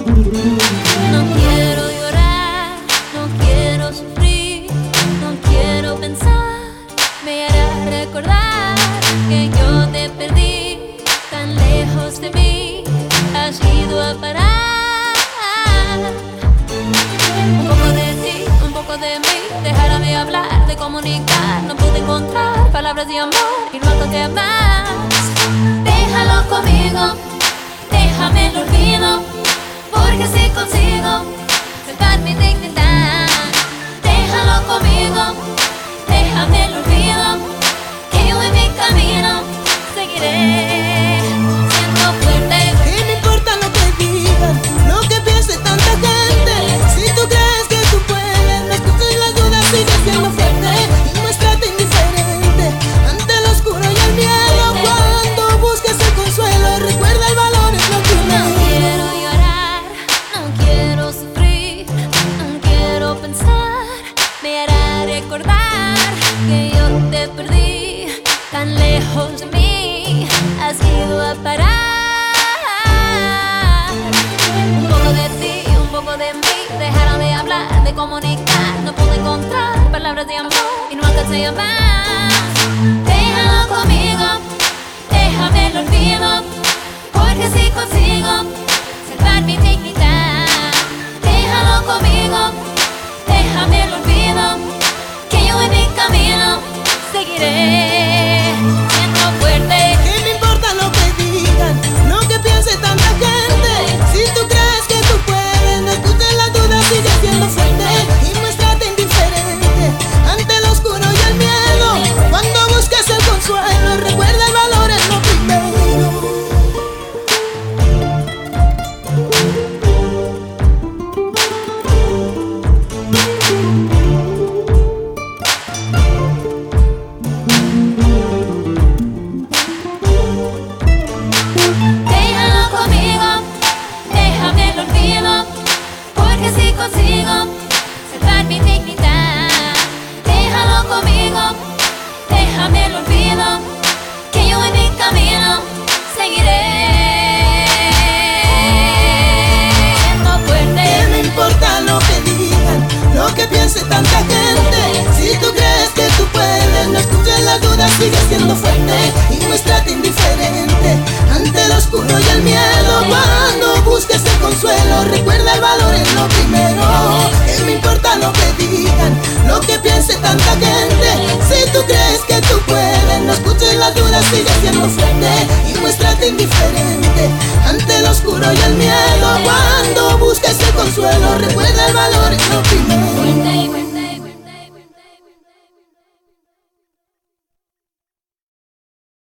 No quiero llorar, no quiero sufrir, no quiero pensar. Me hará recordar que yo te perdí. Tan lejos de mí has ido a parar. Un poco de ti, un poco de mí. Déjame hablar, de comunicar. No pude encontrar palabras de amor y no alcancé más. Déjalo conmigo, déjame el olvido, porque si consigo salvar mi dignidad. Déjalo conmigo, déjame el olvido, que yo en mi camino seguiré siendo fuerte. ¿Qué me importa lo que digan, lo que piense tanta gente? Si tú crees que tú puedes, no escuches las dudas, sigue siendo fuerte y muéstrate indiferente ante lo oscuro y el miedo. Cuando busques el consuelo, recuerda el valor es lo No primero. quiero llorar, no quiero sufrir, no quiero pensar. Me hará recordar que yo te perdí. Tan lejos de mí has ido a parar. Un poco de ti, un poco de mí. Déjame hablar, de comunicar. No pude encontrar palabras de amor y no alcancé a más. Déjalo conmigo, déjame el olvido, porque si consigo salvar mi dignidad. Déjalo conmigo, déjame el olvido, que yo en mi camino seguiré siendo fuerte. ¿Qué me importa lo que digan, lo que piense tanta gente? Si tú crees que tú puedes, no escuches las dudas, sigue siendo fuerte y muéstrate indiferente ante lo oscuro y el miedo. Cuando busques el consuelo, recuerda el valor es lo primero. Déjalo conmigo, déjame el olvido, porque si consigo salvar mi dignidad. Déjalo conmigo, déjame el olvido, que yo en mi camino seguiré siendo fuerte. ¿Qué me importa lo que digan, lo que piense tanta gente? Si tú crees que tú puedes, no escuches las dudas, sigue siendo fuerte y muéstrate indiferente ante lo oscuro y el miedo. Cuando busques el consuelo, recuerda el valor es lo primero. ¿Qué me importa lo que digan, lo que piense tanta gente? Si tú crees que tú puedes, no escuches las dudas, sigue siendo fuerte y muéstrate indiferente ante lo oscuro y el miedo. Cuando busques el consuelo, recuerda el valor es lo primero.